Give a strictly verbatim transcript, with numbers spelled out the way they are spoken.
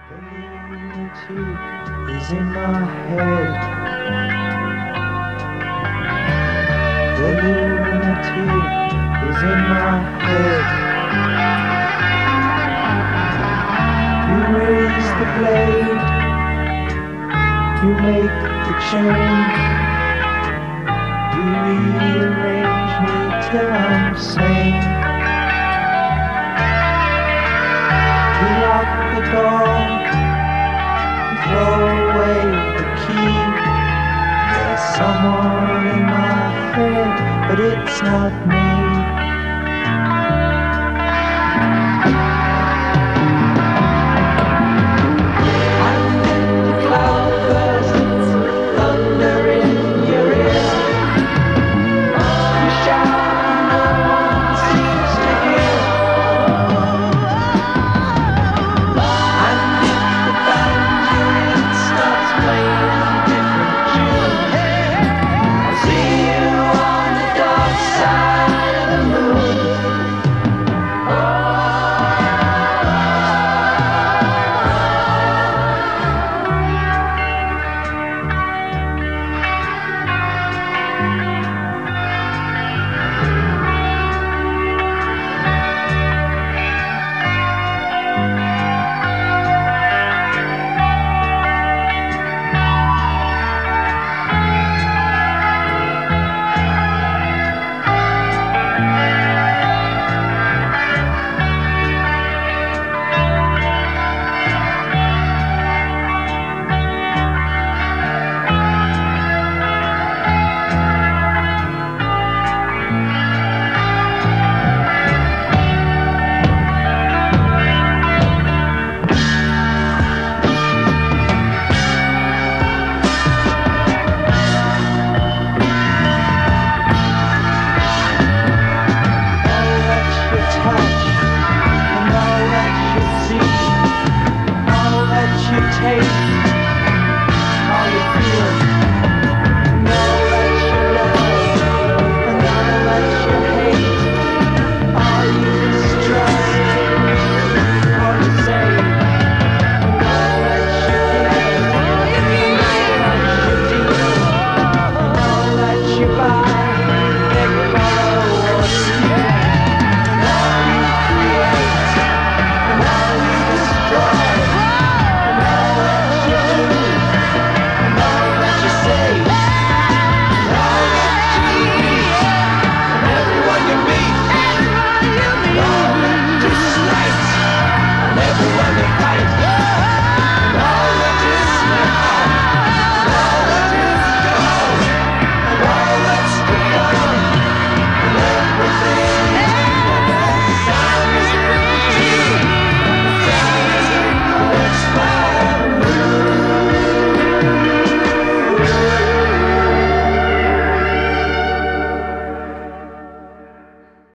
The lunatic is in my head. The lunatic is in my head. You raise the blade, you make the change, you rearrange me till I'm sane. You lock the door, throw away the key. There's someone in my head, but it's not me. Touch, and all that you see, all that you taste.